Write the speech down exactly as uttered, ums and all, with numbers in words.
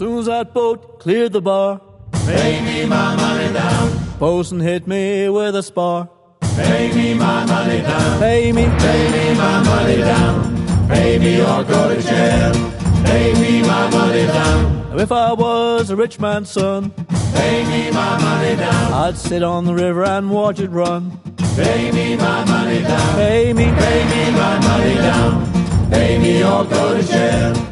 Soon as that boat cleared the bar, pay me my money down. Bosun hit me with a spar. Pay me my money down. Pay me, pay me my money down. Pay me or go to jail. Pay me my money down. If I was a rich man's son, pay me my money down. I'd sit on the river and watch it run. Pay me my money down. Pay me, pay me my money down. Pay me or go to jail.